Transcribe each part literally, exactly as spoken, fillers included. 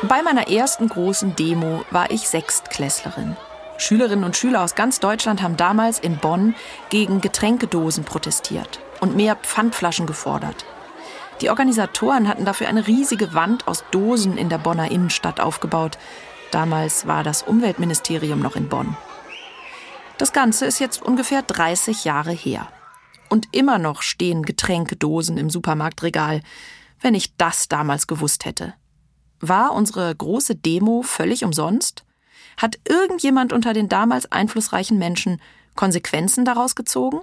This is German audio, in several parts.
Bei meiner ersten großen Demo war ich Sechstklässlerin. Schülerinnen und Schüler aus ganz Deutschland haben damals in Bonn gegen Getränkedosen protestiert und mehr Pfandflaschen gefordert. Die Organisatoren hatten dafür eine riesige Wand aus Dosen in der Bonner Innenstadt aufgebaut. Damals war das Umweltministerium noch in Bonn. Das Ganze ist jetzt ungefähr dreißig Jahre her. Und immer noch stehen Getränkedosen im Supermarktregal, wenn ich das damals gewusst hätte. War unsere große Demo völlig umsonst? Hat irgendjemand unter den damals einflussreichen Menschen Konsequenzen daraus gezogen?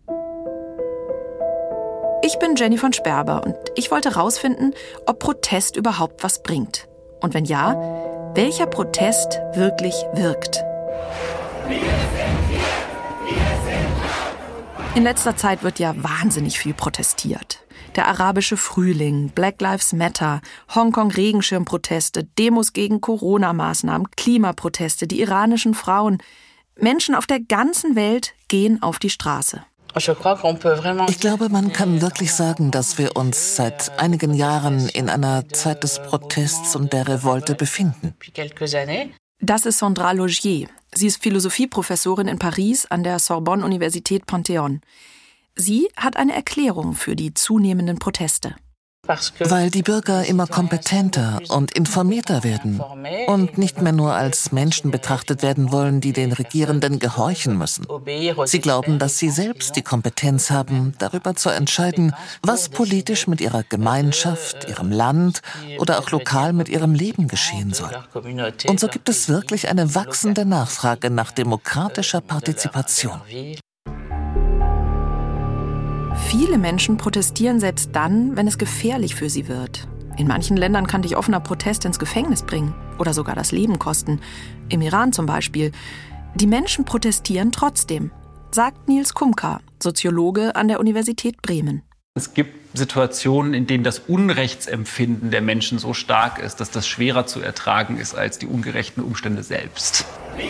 Ich bin Jenny von Sperber und ich wollte herausfinden, ob Protest überhaupt was bringt. Und wenn ja, welcher Protest wirklich wirkt. In letzter Zeit wird ja wahnsinnig viel protestiert. Der arabische Frühling, Black Lives Matter, Hongkong-Regenschirmproteste, Demos gegen Corona-Maßnahmen, Klimaproteste, die iranischen Frauen. Menschen auf der ganzen Welt gehen auf die Straße. Ich glaube, man kann wirklich sagen, dass wir uns seit einigen Jahren in einer Zeit des Protests und der Revolte befinden. Das ist Sandra Laugier. Sie ist Philosophieprofessorin in Paris an der Sorbonne-Universität Panthéon. Sie hat eine Erklärung für die zunehmenden Proteste. Weil die Bürger immer kompetenter und informierter werden und nicht mehr nur als Menschen betrachtet werden wollen, die den Regierenden gehorchen müssen. Sie glauben, dass sie selbst die Kompetenz haben, darüber zu entscheiden, was politisch mit ihrer Gemeinschaft, ihrem Land oder auch lokal mit ihrem Leben geschehen soll. Und so gibt es wirklich eine wachsende Nachfrage nach demokratischer Partizipation. Viele Menschen protestieren selbst dann, wenn es gefährlich für sie wird. In manchen Ländern kann dich offener Protest ins Gefängnis bringen oder sogar das Leben kosten. Im Iran zum Beispiel. Die Menschen protestieren trotzdem, sagt Nils Kumka, Soziologe an der Universität Bremen. Es gibt Situationen, in denen das Unrechtsempfinden der Menschen so stark ist, dass das schwerer zu ertragen ist als die ungerechten Umstände selbst.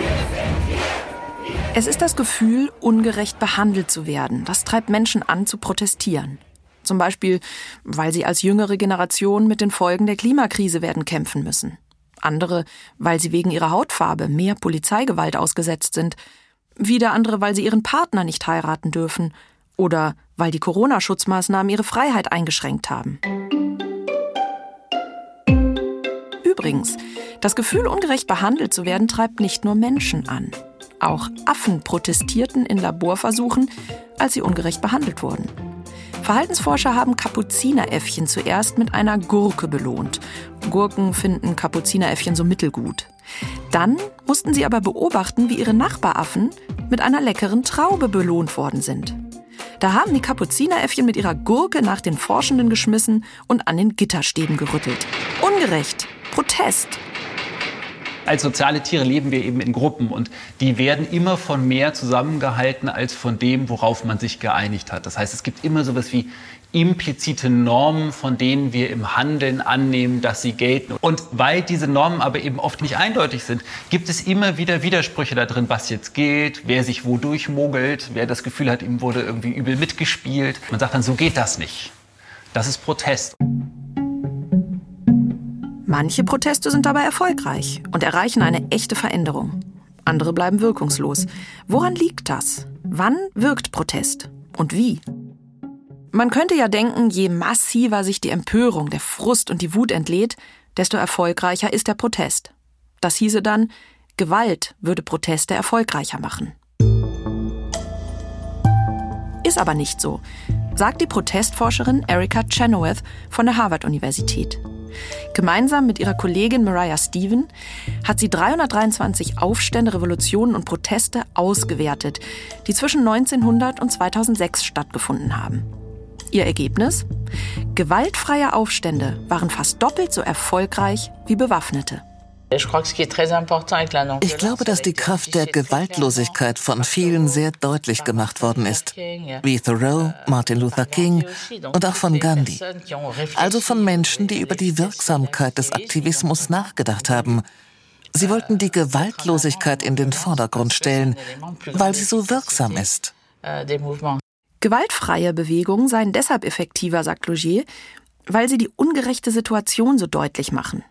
Es ist das Gefühl, ungerecht behandelt zu werden. Das treibt Menschen an, zu protestieren. Zum Beispiel, weil sie als jüngere Generation mit den Folgen der Klimakrise werden kämpfen müssen. Andere, weil sie wegen ihrer Hautfarbe mehr Polizeigewalt ausgesetzt sind. Wieder andere, weil sie ihren Partner nicht heiraten dürfen. Oder weil die Corona-Schutzmaßnahmen ihre Freiheit eingeschränkt haben. Übrigens, das Gefühl, ungerecht behandelt zu werden, treibt nicht nur Menschen an. Auch Affen protestierten in Laborversuchen, als sie ungerecht behandelt wurden. Verhaltensforscher haben Kapuzineräffchen zuerst mit einer Gurke belohnt. Gurken finden Kapuzineräffchen so mittelgut. Dann mussten sie aber beobachten, wie ihre Nachbaraffen mit einer leckeren Traube belohnt worden sind. Da haben die Kapuzineräffchen mit ihrer Gurke nach den Forschenden geschmissen und an den Gitterstäben gerüttelt. Ungerecht. Protest. Als soziale Tiere leben wir eben in Gruppen und die werden immer von mehr zusammengehalten als von dem, worauf man sich geeinigt hat. Das heißt, es gibt immer sowas wie implizite Normen, von denen wir im Handeln annehmen, dass sie gelten. Und weil diese Normen aber eben oft nicht eindeutig sind, gibt es immer wieder Widersprüche da drin, was jetzt gilt, wer sich wo durchmogelt, wer das Gefühl hat, ihm wurde irgendwie übel mitgespielt. Man sagt dann, so geht das nicht. Das ist Protest. Manche Proteste sind dabei erfolgreich und erreichen eine echte Veränderung. Andere bleiben wirkungslos. Woran liegt das? Wann wirkt Protest? Und wie? Man könnte ja denken, je massiver sich die Empörung, der Frust und die Wut entlädt, desto erfolgreicher ist der Protest. Das hieße dann, Gewalt würde Proteste erfolgreicher machen. Ist aber nicht so, sagt die Protestforscherin Erica Chenoweth von der Harvard-Universität. Gemeinsam mit ihrer Kollegin Mariah Stephen hat sie dreihundertdreiundzwanzig Aufstände, Revolutionen und Proteste ausgewertet, die zwischen neunzehnhundert und zweitausendsechs stattgefunden haben. Ihr Ergebnis? Gewaltfreie Aufstände waren fast doppelt so erfolgreich wie bewaffnete. Ich glaube, dass die Kraft der Gewaltlosigkeit von vielen sehr deutlich gemacht worden ist. Wie Thoreau, Martin Luther King und auch von Gandhi. Also von Menschen, die über die Wirksamkeit des Aktivismus nachgedacht haben. Sie wollten die Gewaltlosigkeit in den Vordergrund stellen, weil sie so wirksam ist. Gewaltfreie Bewegungen seien deshalb effektiver, sagt Laugier, weil sie die ungerechte Situation so deutlich machen.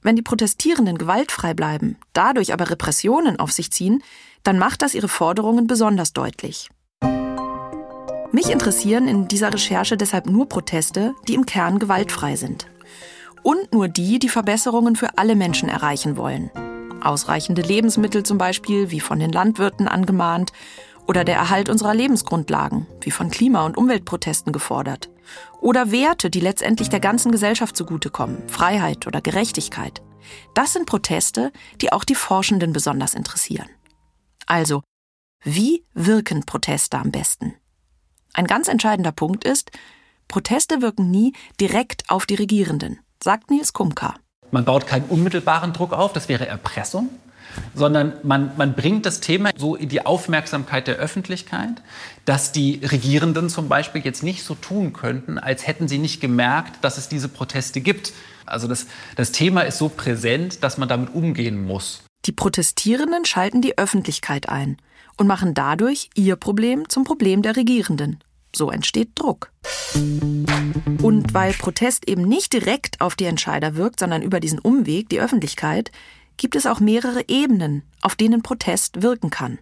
Wenn die Protestierenden gewaltfrei bleiben, dadurch aber Repressionen auf sich ziehen, dann macht das ihre Forderungen besonders deutlich. Mich interessieren in dieser Recherche deshalb nur Proteste, die im Kern gewaltfrei sind. Und nur die, die Verbesserungen für alle Menschen erreichen wollen. Ausreichende Lebensmittel zum Beispiel, wie von den Landwirten angemahnt, oder der Erhalt unserer Lebensgrundlagen, wie von Klima- und Umweltprotesten gefordert. Oder Werte, die letztendlich der ganzen Gesellschaft zugutekommen, Freiheit oder Gerechtigkeit. Das sind Proteste, die auch die Forschenden besonders interessieren. Also, wie wirken Proteste am besten? Ein ganz entscheidender Punkt ist, Proteste wirken nie direkt auf die Regierenden, sagt Nils Kumka. Man baut keinen unmittelbaren Druck auf, das wäre Erpressung, sondern man, man bringt das Thema so in die Aufmerksamkeit der Öffentlichkeit, dass die Regierenden zum Beispiel jetzt nicht so tun könnten, als hätten sie nicht gemerkt, dass es diese Proteste gibt. Also das, das Thema ist so präsent, dass man damit umgehen muss. Die Protestierenden schalten die Öffentlichkeit ein und machen dadurch ihr Problem zum Problem der Regierenden. So entsteht Druck. Und weil Protest eben nicht direkt auf die Entscheider wirkt, sondern über diesen Umweg, die Öffentlichkeit, gibt es auch mehrere Ebenen, auf denen Protest wirken kann.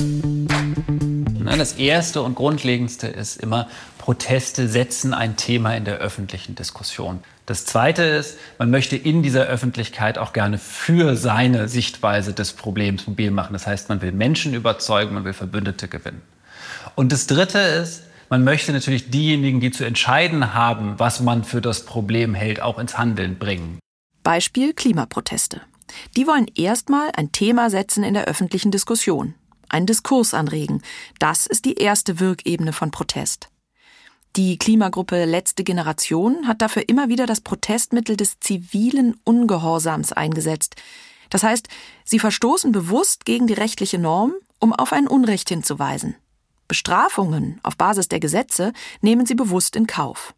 Das Erste und Grundlegendste ist immer, Proteste setzen ein Thema in der öffentlichen Diskussion. Das Zweite ist, man möchte in dieser Öffentlichkeit auch gerne für seine Sichtweise des Problems mobil machen. Das heißt, man will Menschen überzeugen, man will Verbündete gewinnen. Und das Dritte ist, man möchte natürlich diejenigen, die zu entscheiden haben, was man für das Problem hält, auch ins Handeln bringen. Beispiel Klimaproteste. Die wollen erstmal ein Thema setzen in der öffentlichen Diskussion, einen Diskurs anregen. Das ist die erste Wirkebene von Protest. Die Klimagruppe Letzte Generation hat dafür immer wieder das Protestmittel des zivilen Ungehorsams eingesetzt. Das heißt, sie verstoßen bewusst gegen die rechtliche Norm, um auf ein Unrecht hinzuweisen. Bestrafungen auf Basis der Gesetze nehmen sie bewusst in Kauf.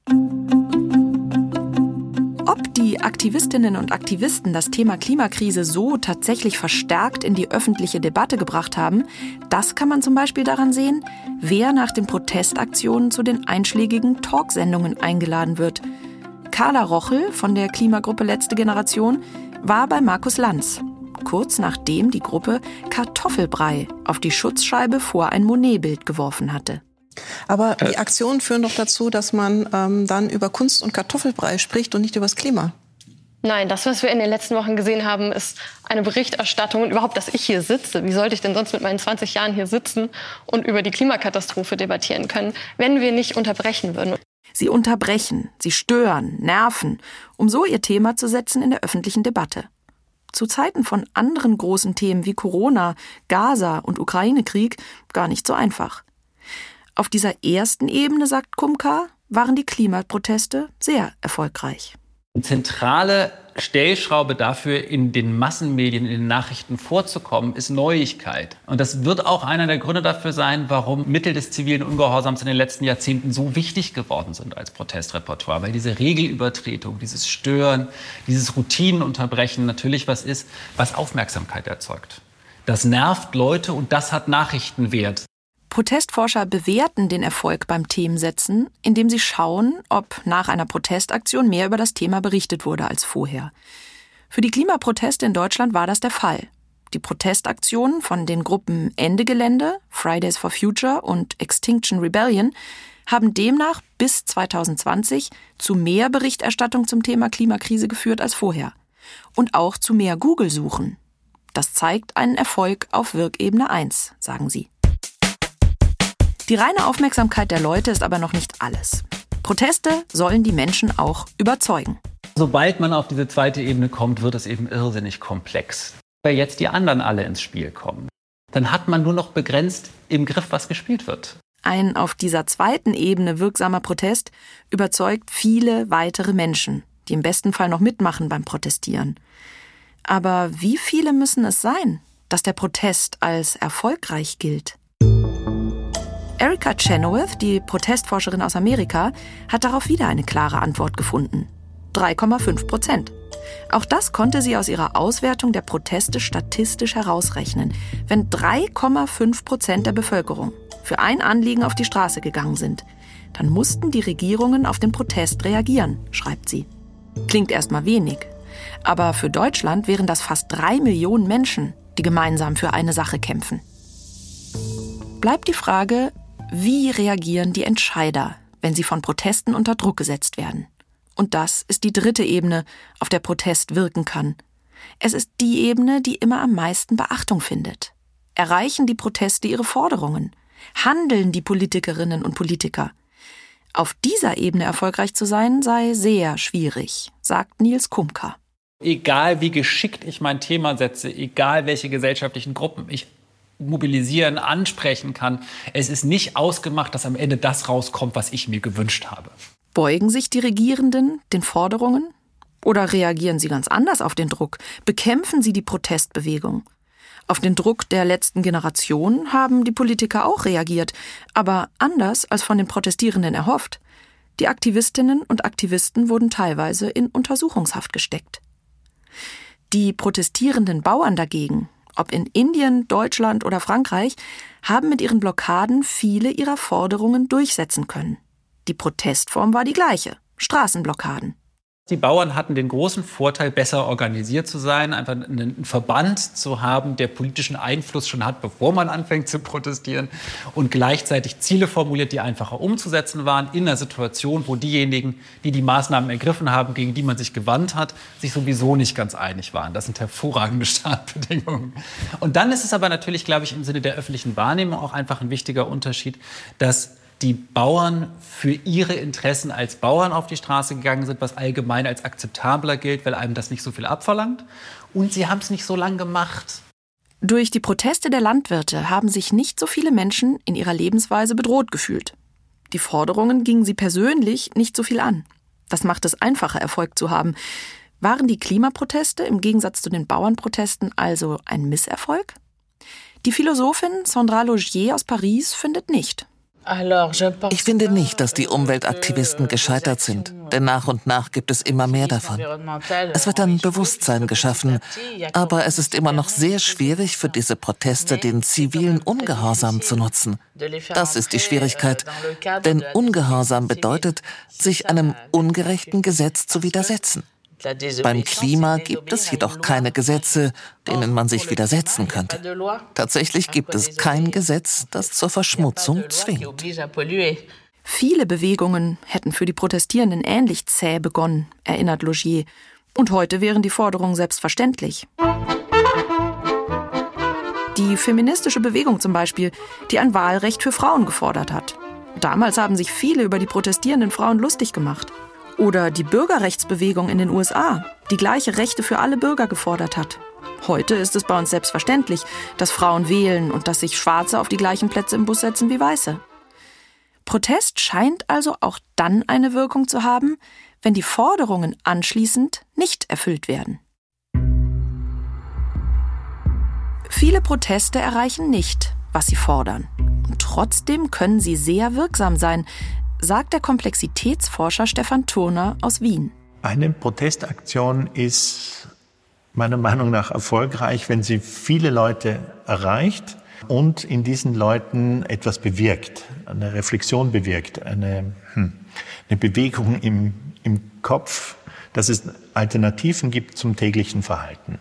Ob die Aktivistinnen und Aktivisten das Thema Klimakrise so tatsächlich verstärkt in die öffentliche Debatte gebracht haben, das kann man zum Beispiel daran sehen, wer nach den Protestaktionen zu den einschlägigen Talksendungen eingeladen wird. Carla Rochel von der Klimagruppe Letzte Generation war bei Markus Lanz, kurz nachdem die Gruppe Kartoffelbrei auf die Schutzscheibe vor ein Monet-Bild geworfen hatte. Aber die Aktionen führen doch dazu, dass man ähm, dann über Kunst und Kartoffelbrei spricht und nicht über das Klima. Nein, das, was wir in den letzten Wochen gesehen haben, ist eine Berichterstattung. Und überhaupt, dass ich hier sitze. Wie sollte ich denn sonst mit meinen zwanzig Jahren hier sitzen und über die Klimakatastrophe debattieren können, wenn wir nicht unterbrechen würden? Sie unterbrechen, sie stören, nerven, um so ihr Thema zu setzen in der öffentlichen Debatte. Zu Zeiten von anderen großen Themen wie Corona, Gaza und Ukraine-Krieg gar nicht so einfach. Auf dieser ersten Ebene, sagt Kumka, waren die Klimaproteste sehr erfolgreich. Eine zentrale Stellschraube dafür, in den Massenmedien, in den Nachrichten vorzukommen, ist Neuigkeit. Und das wird auch einer der Gründe dafür sein, warum Mittel des zivilen Ungehorsams in den letzten Jahrzehnten so wichtig geworden sind als Protestrepertoire. Weil diese Regelübertretung, dieses Stören, dieses Routinenunterbrechen natürlich was ist, was Aufmerksamkeit erzeugt. Das nervt Leute und das hat Nachrichtenwert. Protestforscher bewerten den Erfolg beim Themensetzen, indem sie schauen, ob nach einer Protestaktion mehr über das Thema berichtet wurde als vorher. Für die Klimaproteste in Deutschland war das der Fall. Die Protestaktionen von den Gruppen Ende Gelände, Fridays for Future und Extinction Rebellion haben demnach bis zwanzig zwanzig zu mehr Berichterstattung zum Thema Klimakrise geführt als vorher. Und auch zu mehr Google-Suchen. Das zeigt einen Erfolg auf Wirkebene eins, sagen sie. Die reine Aufmerksamkeit der Leute ist aber noch nicht alles. Proteste sollen die Menschen auch überzeugen. Sobald man auf diese zweite Ebene kommt, wird es eben irrsinnig komplex. Weil jetzt die anderen alle ins Spiel kommen. Dann hat man nur noch begrenzt im Griff, was gespielt wird. Ein auf dieser zweiten Ebene wirksamer Protest überzeugt viele weitere Menschen, die im besten Fall noch mitmachen beim Protestieren. Aber wie viele müssen es sein, dass der Protest als erfolgreich gilt? Erica Chenoweth, die Protestforscherin aus Amerika, hat darauf wieder eine klare Antwort gefunden. drei Komma fünf Prozent. Auch das konnte sie aus ihrer Auswertung der Proteste statistisch herausrechnen. Wenn drei Komma fünf Prozent der Bevölkerung für ein Anliegen auf die Straße gegangen sind, dann mussten die Regierungen auf den Protest reagieren, schreibt sie. Klingt erstmal wenig, Aber für Deutschland wären das fast drei Millionen Menschen, die gemeinsam für eine Sache kämpfen. Bleibt die Frage, wie reagieren die Entscheider, wenn sie von Protesten unter Druck gesetzt werden? Und das ist die dritte Ebene, auf der Protest wirken kann. Es ist die Ebene, die immer am meisten Beachtung findet. Erreichen die Proteste ihre Forderungen? Handeln die Politikerinnen und Politiker? Auf dieser Ebene erfolgreich zu sein, sei sehr schwierig, sagt Nils Kumka. Egal wie geschickt ich mein Thema setze, egal welche gesellschaftlichen Gruppen ich mobilisieren, ansprechen kann, es ist nicht ausgemacht, dass am Ende das rauskommt, was ich mir gewünscht habe. Beugen sich die Regierenden den Forderungen? Oder reagieren sie ganz anders auf den Druck? Bekämpfen sie die Protestbewegung? Auf den Druck der letzten Generation haben die Politiker auch reagiert, aber anders als von den Protestierenden erhofft. Die Aktivistinnen und Aktivisten wurden teilweise in Untersuchungshaft gesteckt. Die protestierenden Bauern dagegen, ob in Indien, Deutschland oder Frankreich, haben mit ihren Blockaden viele ihrer Forderungen durchsetzen können. Die Protestform war die gleiche: Straßenblockaden. Die Bauern hatten den großen Vorteil, besser organisiert zu sein, einfach einen Verband zu haben, der politischen Einfluss schon hat, bevor man anfängt zu protestieren und gleichzeitig Ziele formuliert, die einfacher umzusetzen waren, in einer Situation, wo diejenigen, die die Maßnahmen ergriffen haben, gegen die man sich gewandt hat, sich sowieso nicht ganz einig waren. Das sind hervorragende Startbedingungen. Und dann ist es aber natürlich, glaube ich, im Sinne der öffentlichen Wahrnehmung auch einfach ein wichtiger Unterschied, dass die Bauern für ihre Interessen als Bauern auf die Straße gegangen sind, was allgemein als akzeptabler gilt, weil einem das nicht so viel abverlangt. Und sie haben es nicht so lang gemacht. Durch die Proteste der Landwirte haben sich nicht so viele Menschen in ihrer Lebensweise bedroht gefühlt. Die Forderungen gingen sie persönlich nicht so viel an. Das macht es einfacher, Erfolg zu haben. Waren die Klimaproteste im Gegensatz zu den Bauernprotesten also ein Misserfolg? Die Philosophin Sandra Laugier aus Paris findet nicht. Ich finde nicht, dass die Umweltaktivisten gescheitert sind, denn nach und nach gibt es immer mehr davon. Es wird ein Bewusstsein geschaffen, aber es ist immer noch sehr schwierig für diese Proteste, den zivilen Ungehorsam zu nutzen. Das ist die Schwierigkeit, denn Ungehorsam bedeutet, sich einem ungerechten Gesetz zu widersetzen. Beim Klima gibt es jedoch keine Gesetze, denen man sich widersetzen könnte. Tatsächlich gibt es kein Gesetz, das zur Verschmutzung zwingt. Viele Bewegungen hätten für die Protestierenden ähnlich zäh begonnen, erinnert Laugier. Und heute wären die Forderungen selbstverständlich. Die feministische Bewegung zum Beispiel, die ein Wahlrecht für Frauen gefordert hat. Damals haben sich viele über die protestierenden Frauen lustig gemacht. Oder die Bürgerrechtsbewegung in den U S A, die gleiche Rechte für alle Bürger gefordert hat. Heute ist es bei uns selbstverständlich, dass Frauen wählen und dass sich Schwarze auf die gleichen Plätze im Bus setzen wie Weiße. Protest scheint also auch dann eine Wirkung zu haben, wenn die Forderungen anschließend nicht erfüllt werden. Viele Proteste erreichen nicht, was sie fordern. Und trotzdem können sie sehr wirksam sein, sagt der Komplexitätsforscher Stefan Thurner aus Wien. Eine Protestaktion ist meiner Meinung nach erfolgreich, wenn sie viele Leute erreicht und in diesen Leuten etwas bewirkt, eine Reflexion bewirkt, eine, hm, eine Bewegung im, im Kopf, dass es Alternativen gibt zum täglichen Verhalten.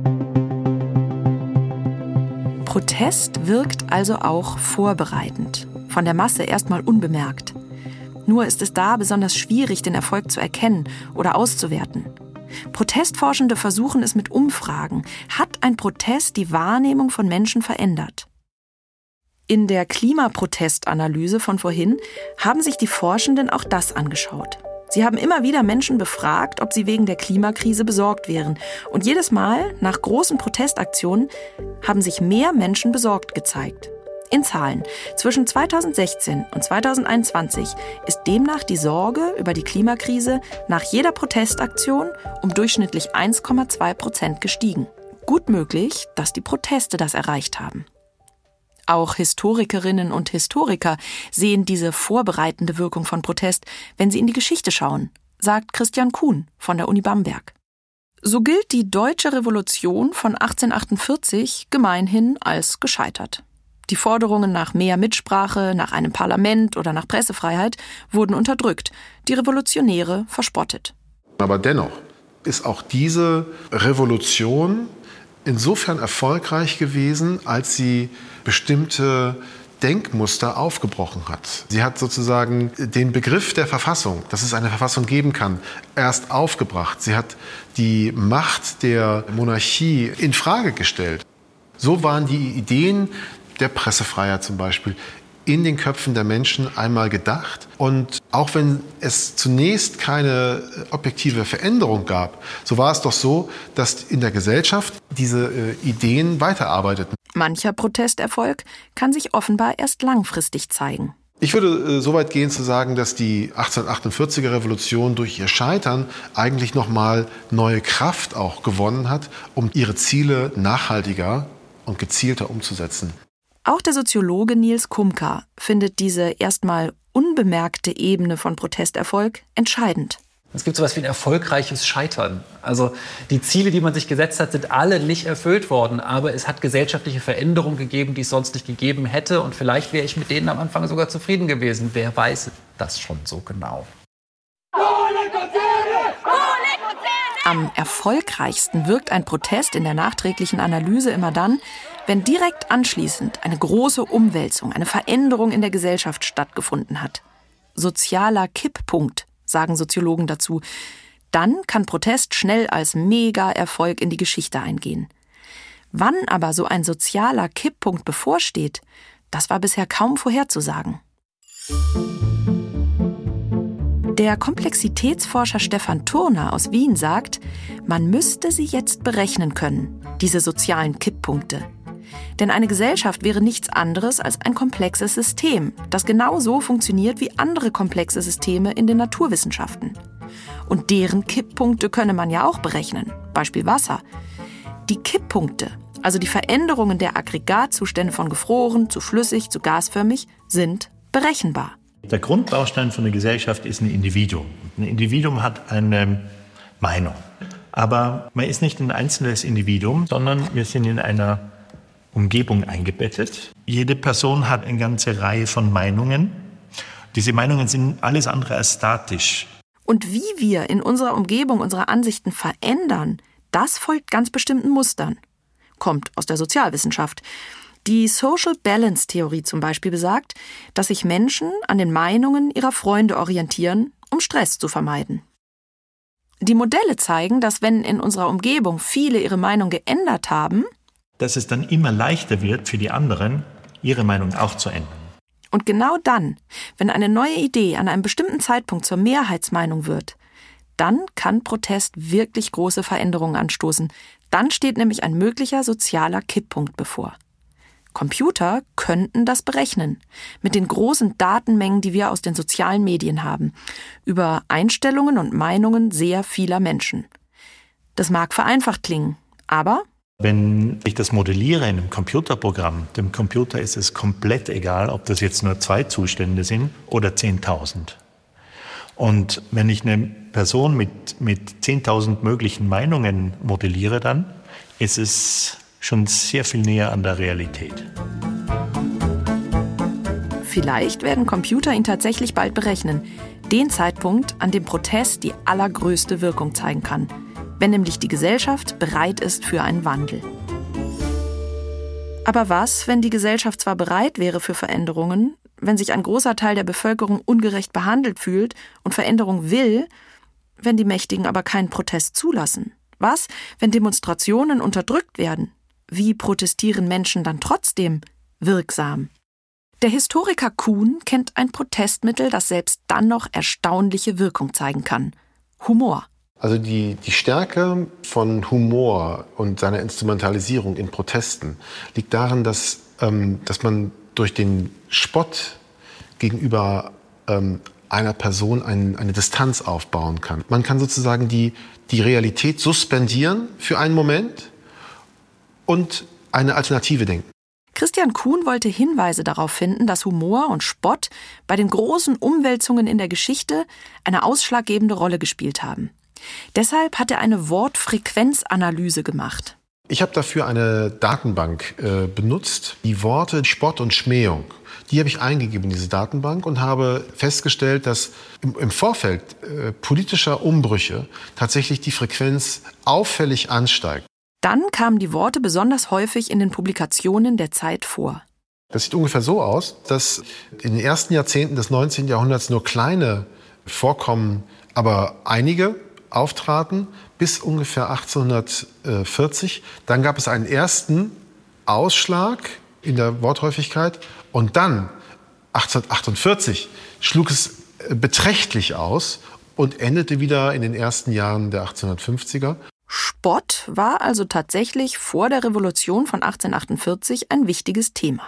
Protest wirkt also auch vorbereitend, von der Masse erstmal unbemerkt. Nur ist es da besonders schwierig, den Erfolg zu erkennen oder auszuwerten. Protestforschende versuchen es mit Umfragen. Hat ein Protest die Wahrnehmung von Menschen verändert? In der Klimaprotestanalyse von vorhin haben sich die Forschenden auch das angeschaut. Sie haben immer wieder Menschen befragt, ob sie wegen der Klimakrise besorgt wären. Und jedes Mal, nach großen Protestaktionen, haben sich mehr Menschen besorgt gezeigt. In Zahlen: Zwischen zweitausendsechzehn und zweitausendeinundzwanzig ist demnach die Sorge über die Klimakrise nach jeder Protestaktion um durchschnittlich eins Komma zwei Prozent gestiegen. Gut möglich, dass die Proteste das erreicht haben. Auch Historikerinnen und Historiker sehen diese vorbereitende Wirkung von Protest, wenn sie in die Geschichte schauen, sagt Christian Kuhn von der Uni Bamberg. So gilt die Deutsche Revolution von achtzehnhundertachtundvierzig gemeinhin als gescheitert. Die Forderungen nach mehr Mitsprache, nach einem Parlament oder nach Pressefreiheit wurden unterdrückt, die Revolutionäre verspottet. Aber dennoch ist auch diese Revolution insofern erfolgreich gewesen, als sie bestimmte Denkmuster aufgebrochen hat. Sie hat sozusagen den Begriff der Verfassung, dass es eine Verfassung geben kann, erst aufgebracht. Sie hat die Macht der Monarchie in Frage gestellt. So waren die Ideen der Pressefreiheit zum Beispiel in den Köpfen der Menschen einmal gedacht. Und auch wenn es zunächst keine objektive Veränderung gab, so war es doch so, dass in der Gesellschaft diese äh, Ideen weiterarbeiteten. Mancher Protesterfolg kann sich offenbar erst langfristig zeigen. Ich würde äh, so weit gehen zu sagen, dass die achtzehnhundertachtundvierziger Revolution durch ihr Scheitern eigentlich nochmal neue Kraft auch gewonnen hat, um ihre Ziele nachhaltiger und gezielter umzusetzen. Auch der Soziologe Nils Kumka findet diese erstmal unbemerkte Ebene von Protesterfolg entscheidend. Es gibt so etwas wie ein erfolgreiches Scheitern. Also die Ziele, die man sich gesetzt hat, sind alle nicht erfüllt worden. Aber es hat gesellschaftliche Veränderungen gegeben, die es sonst nicht gegeben hätte. Und vielleicht wäre ich mit denen am Anfang sogar zufrieden gewesen. Wer weiß das schon so genau? Am erfolgreichsten wirkt ein Protest in der nachträglichen Analyse immer dann, wenn direkt anschließend eine große Umwälzung, eine Veränderung in der Gesellschaft stattgefunden hat. Sozialer Kipppunkt, sagen Soziologen dazu. Dann kann Protest schnell als Mega-Erfolg in die Geschichte eingehen. Wann aber so ein sozialer Kipppunkt bevorsteht, das war bisher kaum vorherzusagen. Der Komplexitätsforscher Stefan Thurner aus Wien sagt, man müsste sie jetzt berechnen können, diese sozialen Kipppunkte. Denn eine Gesellschaft wäre nichts anderes als ein komplexes System, das genauso funktioniert wie andere komplexe Systeme in den Naturwissenschaften. Und deren Kipppunkte könne man ja auch berechnen, Beispiel Wasser. Die Kipppunkte, also die Veränderungen der Aggregatzustände von gefroren zu flüssig zu gasförmig, sind berechenbar. Der Grundbaustein von der Gesellschaft ist ein Individuum. Ein Individuum hat eine Meinung. Aber man ist nicht ein einzelnes Individuum, sondern wir sind in einer Umgebung eingebettet. Jede Person hat eine ganze Reihe von Meinungen. Diese Meinungen sind alles andere als statisch. Und wie wir in unserer Umgebung unsere Ansichten verändern, das folgt ganz bestimmten Mustern. Kommt aus der Sozialwissenschaft. Die Social Balance Theorie zum Beispiel besagt, dass sich Menschen an den Meinungen ihrer Freunde orientieren, um Stress zu vermeiden. Die Modelle zeigen, dass wenn in unserer Umgebung viele ihre Meinung geändert haben, dass es dann immer leichter wird für die anderen, ihre Meinung auch zu ändern. Und genau dann, wenn eine neue Idee an einem bestimmten Zeitpunkt zur Mehrheitsmeinung wird, dann kann Protest wirklich große Veränderungen anstoßen. Dann steht nämlich ein möglicher sozialer Kipppunkt bevor. Computer könnten das berechnen, mit den großen Datenmengen, die wir aus den sozialen Medien haben, über Einstellungen und Meinungen sehr vieler Menschen. Das mag vereinfacht klingen, aber wenn ich das modelliere in einem Computerprogramm, dem Computer ist es komplett egal, ob das jetzt nur zwei Zustände sind oder zehntausend. Und wenn ich eine Person mit, mit zehntausend möglichen Meinungen modelliere, dann ist es schon sehr viel näher an der Realität. Vielleicht werden Computer ihn tatsächlich bald berechnen. Den Zeitpunkt, an dem Protest die allergrößte Wirkung zeigen kann. Wenn nämlich die Gesellschaft bereit ist für einen Wandel. Aber was, wenn die Gesellschaft zwar bereit wäre für Veränderungen, wenn sich ein großer Teil der Bevölkerung ungerecht behandelt fühlt und Veränderung will, wenn die Mächtigen aber keinen Protest zulassen? Was, wenn Demonstrationen unterdrückt werden? Wie protestieren Menschen dann trotzdem wirksam? Der Historiker Kuhn kennt ein Protestmittel, das selbst dann noch erstaunliche Wirkung zeigen kann. Humor. Also die, die Stärke von Humor und seiner Instrumentalisierung in Protesten liegt darin, dass, ähm, dass man durch den Spott gegenüber ähm, einer Person ein, eine Distanz aufbauen kann. Man kann sozusagen die, die Realität suspendieren für einen Moment und eine Alternative denken. Christian Kuhn wollte Hinweise darauf finden, dass Humor und Spott bei den großen Umwälzungen in der Geschichte eine ausschlaggebende Rolle gespielt haben. Deshalb hat er eine Wortfrequenzanalyse gemacht. Ich habe dafür eine Datenbank äh, benutzt. Die Worte Spott und Schmähung, die habe ich eingegeben in diese Datenbank und habe festgestellt, dass im, im Vorfeld äh, politischer Umbrüche tatsächlich die Frequenz auffällig ansteigt. Dann kamen die Worte besonders häufig in den Publikationen der Zeit vor. Das sieht ungefähr so aus, dass in den ersten Jahrzehnten des neunzehnten Jahrhunderts nur kleine Vorkommen, aber einige auftraten, bis ungefähr achtzehnhundertvierzig. Dann gab es einen ersten Ausschlag in der Worthäufigkeit und dann achtzehnhundertachtundvierzig schlug es beträchtlich aus und endete wieder in den ersten Jahren der achtzehnhundertfünfziger. Spott war also tatsächlich vor der Revolution von achtzehnhundertachtundvierzig ein wichtiges Thema.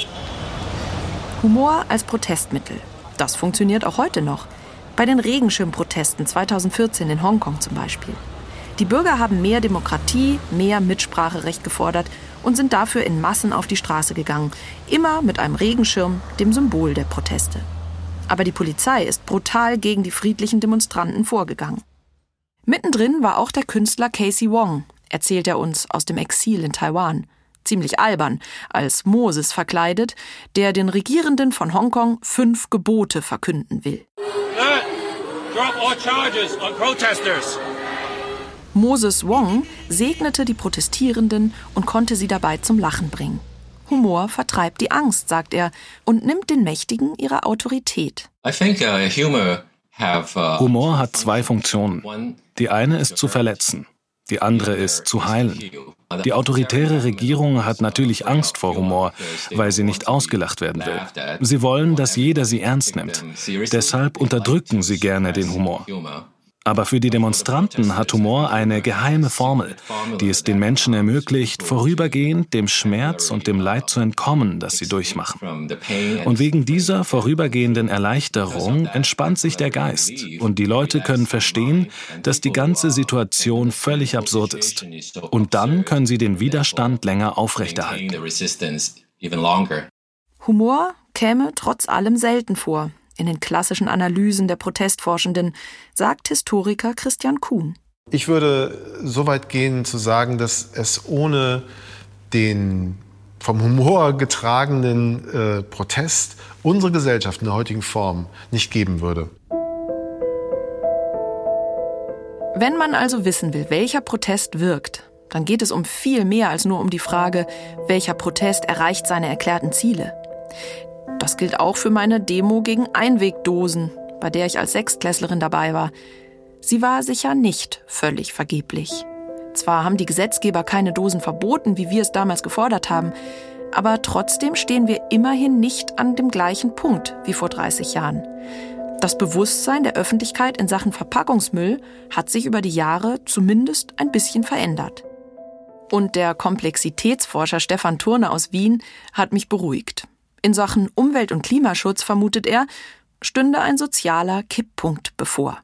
Humor als Protestmittel. Das funktioniert auch heute noch. Bei den Regenschirmprotesten zweitausendvierzehn in Hongkong zum Beispiel. Die Bürger haben mehr Demokratie, mehr Mitspracherecht gefordert und sind dafür in Massen auf die Straße gegangen. Immer mit einem Regenschirm, dem Symbol der Proteste. Aber die Polizei ist brutal gegen die friedlichen Demonstranten vorgegangen. Mittendrin war auch der Künstler Casey Wong, erzählt er uns aus dem Exil in Taiwan. Ziemlich albern, als Moses verkleidet, der den Regierenden von Hongkong fünf Gebote verkünden will. Drop all charges on protesters. Moses Wong segnete die Protestierenden und konnte sie dabei zum Lachen bringen. Humor vertreibt die Angst, sagt er, und nimmt den Mächtigen ihre Autorität. I think, uh, humor have, uh, Humor hat zwei Funktionen. Die eine ist zu verletzen, die andere ist zu heilen. Die autoritäre Regierung hat natürlich Angst vor Humor, weil sie nicht ausgelacht werden will. Sie wollen, dass jeder sie ernst nimmt. Deshalb unterdrücken sie gerne den Humor. Aber für die Demonstranten hat Humor eine geheime Formel, die es den Menschen ermöglicht, vorübergehend dem Schmerz und dem Leid zu entkommen, das sie durchmachen. Und wegen dieser vorübergehenden Erleichterung entspannt sich der Geist und die Leute können verstehen, dass die ganze Situation völlig absurd ist. Und dann können sie den Widerstand länger aufrechterhalten. Humor käme trotz allem selten vor. In den klassischen Analysen der Protestforschenden, sagt Historiker Christian Kuhn. Ich würde so weit gehen zu sagen, dass es ohne den vom Humor getragenen äh, Protest unsere Gesellschaft in der heutigen Form nicht geben würde. Wenn man also wissen will, welcher Protest wirkt, dann geht es um viel mehr als nur um die Frage, welcher Protest erreicht seine erklärten Ziele. Das gilt auch für meine Demo gegen Einwegdosen, bei der ich als Sechstklässlerin dabei war. Sie war sicher nicht völlig vergeblich. Zwar haben die Gesetzgeber keine Dosen verboten, wie wir es damals gefordert haben, aber trotzdem stehen wir immerhin nicht an dem gleichen Punkt wie vor dreißig Jahren. Das Bewusstsein der Öffentlichkeit in Sachen Verpackungsmüll hat sich über die Jahre zumindest ein bisschen verändert. Und der Komplexitätsforscher Stefan Thurner aus Wien hat mich beruhigt. In Sachen Umwelt- und Klimaschutz, vermutet er, stünde ein sozialer Kipppunkt bevor.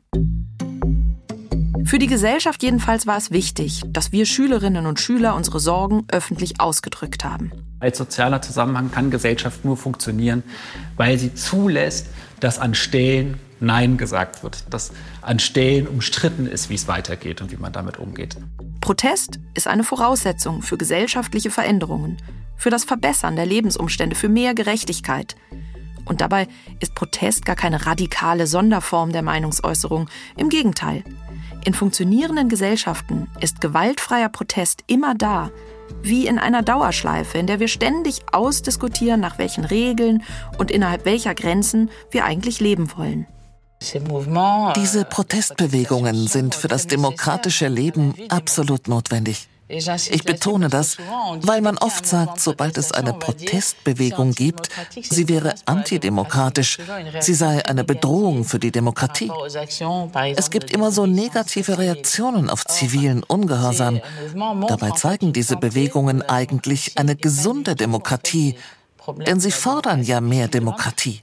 Für die Gesellschaft jedenfalls war es wichtig, dass wir Schülerinnen und Schüler unsere Sorgen öffentlich ausgedrückt haben. Als sozialer Zusammenhang kann Gesellschaft nur funktionieren, weil sie zulässt, dass an Stellen Nein gesagt wird, dass an Stellen umstritten ist, wie es weitergeht und wie man damit umgeht. Protest ist eine Voraussetzung für gesellschaftliche Veränderungen, für das Verbessern der Lebensumstände, für mehr Gerechtigkeit. Und dabei ist Protest gar keine radikale Sonderform der Meinungsäußerung. Im Gegenteil. In funktionierenden Gesellschaften ist gewaltfreier Protest immer da, wie in einer Dauerschleife, in der wir ständig ausdiskutieren, nach welchen Regeln und innerhalb welcher Grenzen wir eigentlich leben wollen. Diese Protestbewegungen sind für das demokratische Leben absolut notwendig. Ich betone das, weil man oft sagt, sobald es eine Protestbewegung gibt, sie wäre antidemokratisch, sie sei eine Bedrohung für die Demokratie. Es gibt immer so negative Reaktionen auf zivilen Ungehorsam. Dabei zeigen diese Bewegungen eigentlich eine gesunde Demokratie, denn sie fordern ja mehr Demokratie.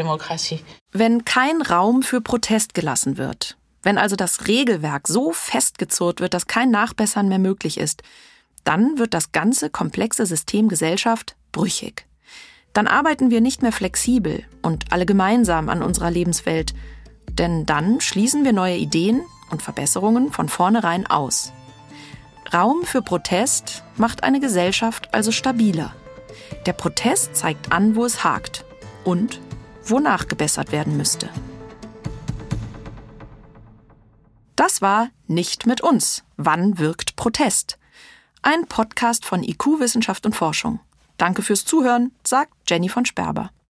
Wenn kein Raum für Protest gelassen wird, wenn also das Regelwerk so festgezurrt wird, dass kein Nachbessern mehr möglich ist, dann wird das ganze komplexe System Gesellschaft brüchig. Dann arbeiten wir nicht mehr flexibel und alle gemeinsam an unserer Lebenswelt, denn dann schließen wir neue Ideen und Verbesserungen von vornherein aus. Raum für Protest macht eine Gesellschaft also stabiler. Der Protest zeigt an, wo es hakt und wo nachgebessert werden müsste. Das war Nicht mit uns. Wann wirkt Protest? Ein Podcast von I Q Wissenschaft und Forschung. Danke fürs Zuhören, sagt Jenny von Sperber.